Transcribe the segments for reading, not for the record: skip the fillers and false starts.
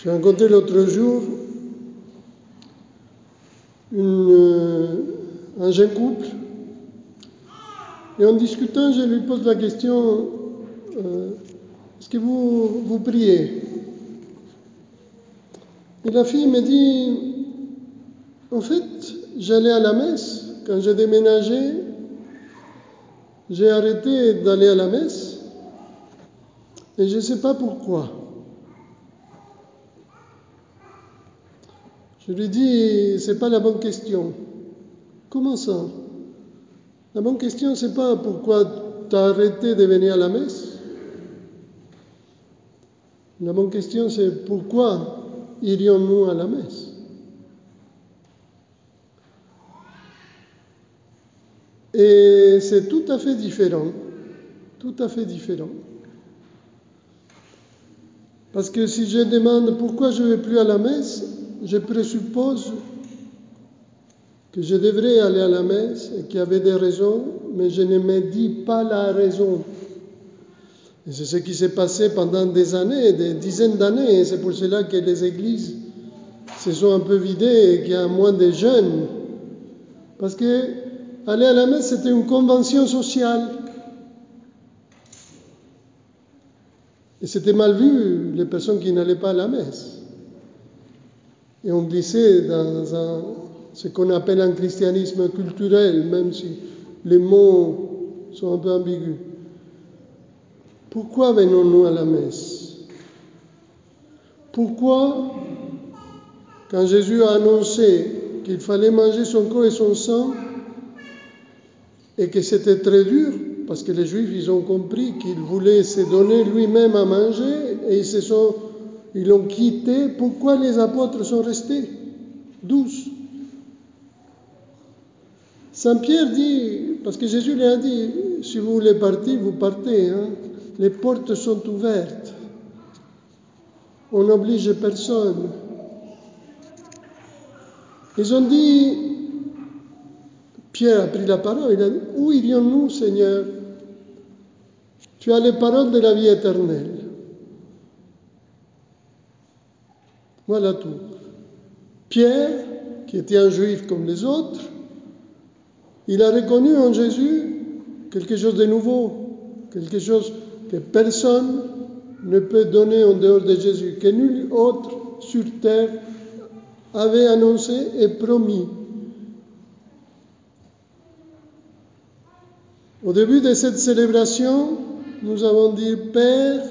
J'ai rencontré l'autre jour un jeune couple, et en discutant, je lui pose la question, est-ce que vous priez? Et la fille me dit, en fait, j'allais à la messe. Quand j'ai déménagé, j'ai arrêté d'aller à la messe, et je ne sais pas pourquoi. Je lui dis, c'est pas la bonne question. Comment ça? La bonne question, c'est pas pourquoi tu as arrêté de venir à la messe. La bonne question, c'est pourquoi irions-nous à la messe? Et c'est tout à fait différent. Tout à fait différent. Parce que si je demande pourquoi je ne vais plus à la messe, je présuppose que je devrais aller à la messe et qu'il y avait des raisons, mais je ne me dis pas la raison. Et c'est ce qui s'est passé pendant des années, des dizaines d'années, et c'est pour cela que les églises se sont un peu vidées et qu'il y a moins de jeunes. Parce que aller à la messe, c'était une convention sociale. Et c'était mal vu, les personnes qui n'allaient pas à la messe. Et on glissait dans ce qu'on appelle un christianisme culturel, même si les mots sont un peu ambigus. Pourquoi venons-nous à la messe? Pourquoi, quand Jésus a annoncé qu'il fallait manger son corps et son sang, et que c'était très dur, parce que les Juifs, ils ont compris qu'il voulait se donner lui-même à manger, et ils l'ont quitté, pourquoi les apôtres sont restés 12? Saint Pierre dit, parce que Jésus lui a dit, si vous voulez partir, vous partez, hein? Les portes sont ouvertes. On n'oblige personne. Ils ont dit, Pierre a pris la parole, il a dit, où irions-nous, Seigneur? Tu as les paroles de la vie éternelle. Voilà tout. Pierre, qui était un juif comme les autres, il a reconnu en Jésus quelque chose de nouveau, quelque chose que personne ne peut donner en dehors de Jésus, que nul autre sur terre avait annoncé et promis. Au début de cette célébration, nous avons dit, Père,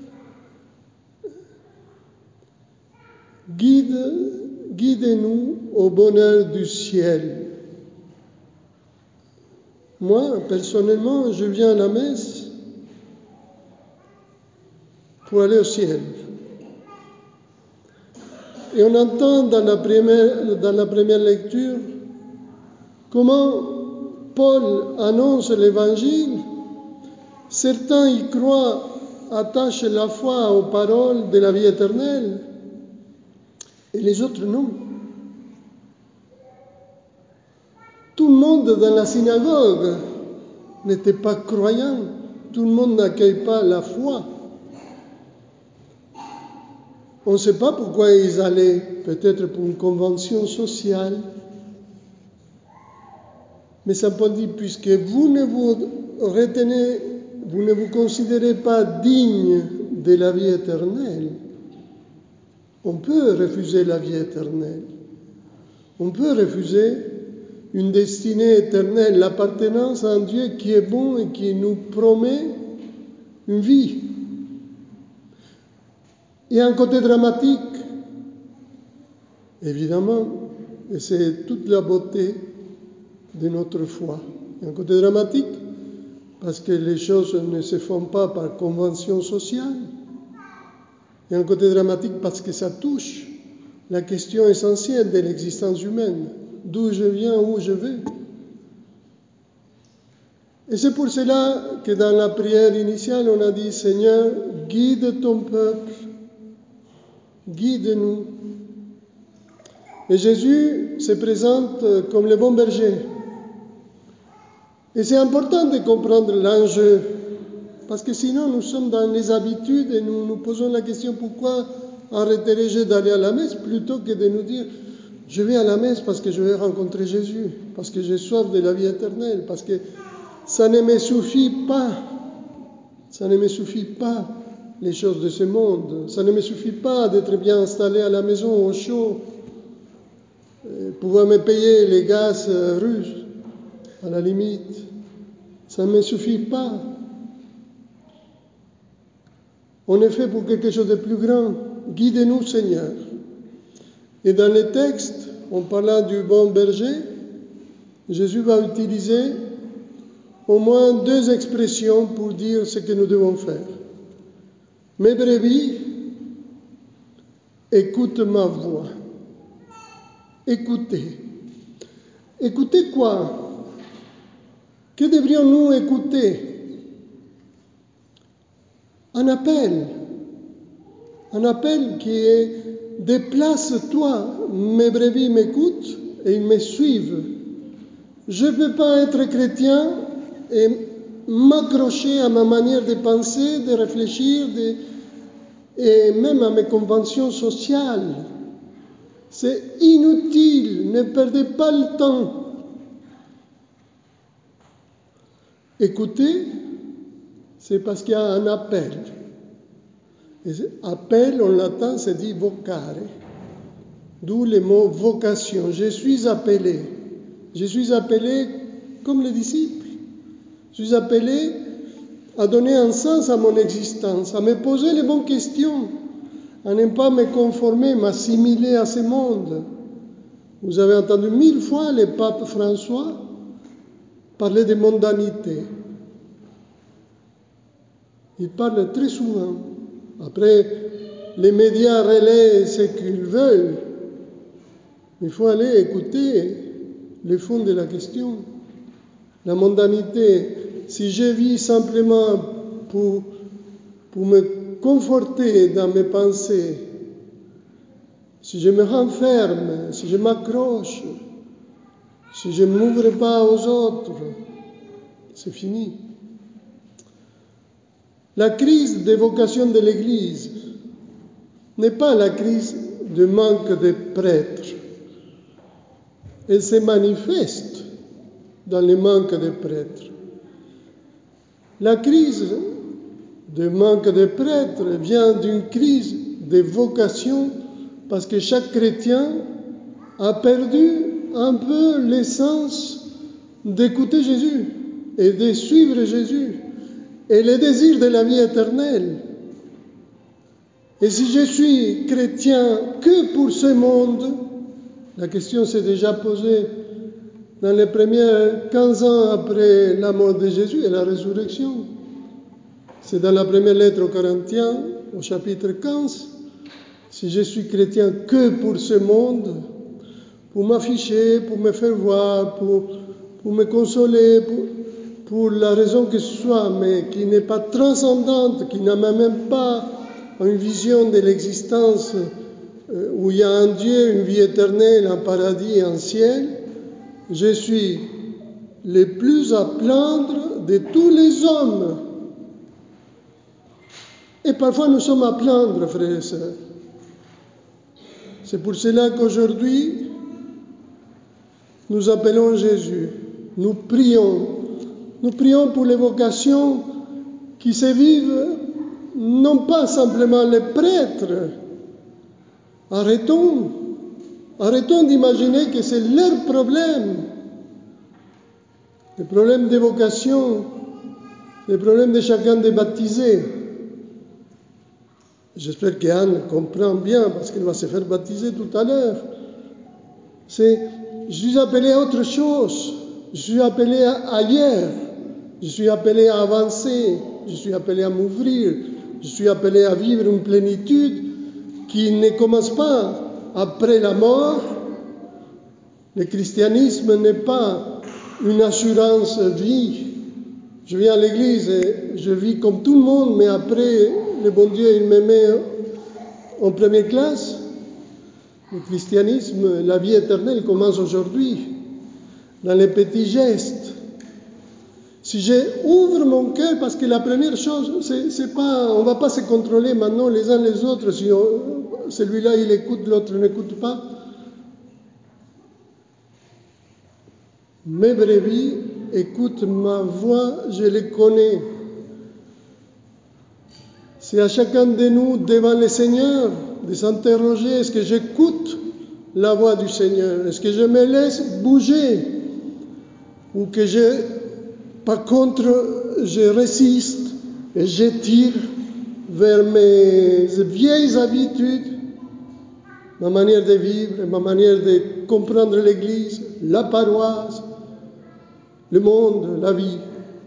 guide-nous au bonheur du ciel. Moi, personnellement, je viens à la messe pour aller au ciel. Et on entend dans la première lecture comment Paul annonce l'Évangile. Certains y croient, attachent la foi aux paroles de la vie éternelle, et les autres non. Tout le monde dans la synagogue n'était pas croyant, tout le monde n'accueille pas la foi. On ne sait pas pourquoi ils allaient, peut-être pour une convention sociale. Mais Saint Paul dit, puisque vous ne vous considérez pas digne de la vie éternelle, on peut refuser la vie éternelle. On peut refuser une destinée éternelle, l'appartenance à un Dieu qui est bon et qui nous promet une vie. Il y a un côté dramatique, évidemment, et c'est toute la beauté de notre foi. Il y a un côté dramatique parce que les choses ne se font pas par convention sociale. Il y a un côté dramatique parce que ça touche la question essentielle de l'existence humaine. D'où je viens, où je vais. Et c'est pour cela que dans la prière initiale, on a dit, Seigneur, guide ton peuple, guide-nous. Et Jésus se présente comme le bon berger. Et c'est important de comprendre l'enjeu, parce que sinon nous sommes dans les habitudes et nous nous posons la question pourquoi arrêterait d'aller à la messe plutôt que de nous dire je vais à la messe parce que je vais rencontrer Jésus, parce que j'ai soif de la vie éternelle, parce que ça ne me suffit pas. Ça ne me suffit pas les choses de ce monde. Ça ne me suffit pas d'être bien installé à la maison au chaud, pouvoir me payer les gaz russes à la limite. Ça ne me suffit pas. On est fait pour quelque chose de plus grand. Guide-nous, Seigneur. Et dans les textes, en parlant du bon berger, Jésus va utiliser au moins 2 expressions pour dire ce que nous devons faire. Mes brebis, écoute ma voix. Écoutez. Écoutez quoi? Que devrions-nous écouter? Un appel qui est déplace-toi, mes brebis m'écoutent et ils me suivent. Je ne peux pas être chrétien et m'accrocher à ma manière de penser, de réfléchir et même à mes conventions sociales. C'est inutile, ne perdez pas le temps. Écoutez, c'est parce qu'il y a un appel. Et appel en latin, c'est dit vocare. D'où le mot vocation. Je suis appelé. Je suis appelé comme les disciples. Je suis appelé à donner un sens à mon existence, à me poser les bonnes questions, à ne pas me conformer, m'assimiler à ce monde. Vous avez entendu 1000 fois le pape François parler de mondanité. Il parle très souvent. Après, les médias relaient ce qu'ils veulent. Il faut aller écouter le fond de la question. La mondanité, si je vis simplement pour me conforter dans mes pensées, si je me renferme, si je m'accroche, si je ne m'ouvre pas aux autres, c'est fini. La crise des vocations de l'Église n'est pas la crise de manque de prêtres. Elle se manifeste dans le manque de prêtres. La crise de manque de prêtres vient d'une crise de vocation parce que chaque chrétien a perdu un peu l'essence d'écouter Jésus et de suivre Jésus et le désir de la vie éternelle. Et si je suis chrétien que pour ce monde, la question s'est déjà posée dans les premiers 15 ans après la mort de Jésus et la résurrection. C'est dans la première lettre aux Corinthiens, au chapitre 15. Si je suis chrétien que pour ce monde, pour m'afficher, pour me faire voir, pour me consoler, pour la raison que ce soit, mais qui n'est pas transcendante, qui n'a même pas une vision de l'existence où il y a un Dieu, une vie éternelle, un paradis, un ciel, je suis le plus à plaindre de tous les hommes. Et parfois nous sommes à plaindre, frères et sœurs. C'est pour cela qu'aujourd'hui, nous appelons Jésus. Nous prions pour les vocations qui se vivent, non pas simplement les prêtres. Arrêtons d'imaginer que c'est leur problème. Le problème des vocations, le problème de chacun des baptisés. J'espère qu'Anne comprend bien parce qu'elle va se faire baptiser tout à l'heure. Je suis appelé à autre chose. Je suis appelé à ailleurs. Je suis appelé à avancer. Je suis appelé à m'ouvrir. Je suis appelé à vivre une plénitude qui ne commence pas après la mort. Le christianisme n'est pas une assurance vie. Je viens à l'église et je vis comme tout le monde, mais après, le bon Dieu, il me met en première classe. Le christianisme, la vie éternelle commence aujourd'hui, dans les petits gestes. Si j'ouvre mon cœur, parce que la première chose, c'est pas, on ne va pas se contrôler maintenant les uns les autres celui-là il écoute, l'autre n'écoute pas. Mes brebis écoutent ma voix, je les connais. C'est à chacun de nous, devant le Seigneur, de s'interroger, est-ce que j'écoute la voix du Seigneur? Est-ce que je me laisse bouger? Ou que par contre, je résiste et je tire vers mes vieilles habitudes, ma manière de vivre, ma manière de comprendre l'Église, la paroisse, le monde, la vie.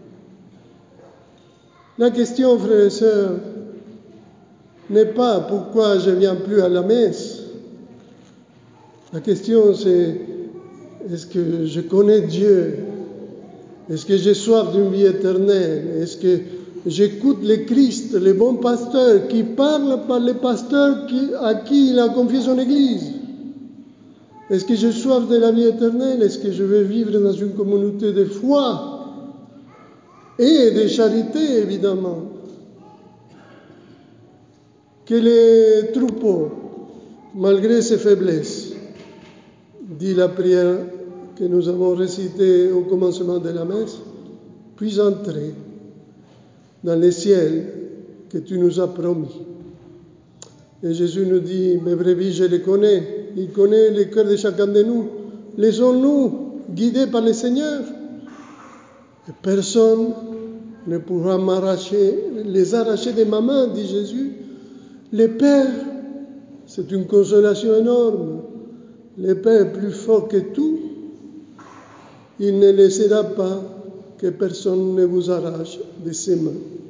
La question, frères et sœurs, n'est pas pourquoi je ne viens plus à la messe. La question c'est, est-ce que je connais Dieu? Est-ce que j'ai soif d'une vie éternelle? Est-ce que j'écoute le Christ, le bon pasteur, qui parle par le pasteur à qui il a confié son Église? Est-ce que j'ai soif de la vie éternelle? Est-ce que je veux vivre dans une communauté de foi et de charité, évidemment? Que les troupeaux, malgré ses faiblesses, dit la prière que nous avons récitée au commencement de la messe, puissent entrer dans le ciel que tu nous as promis. Et Jésus nous dit, mes brebis, je les connais. Il connaît le cœur de chacun de nous. Laissons-nous guider par le Seigneur. Et personne ne pourra les arracher de ma main, dit Jésus. Le Père, c'est une consolation énorme. Le Père est plus fort que tout. Il ne laissera pas que personne ne vous arrache de ses mains.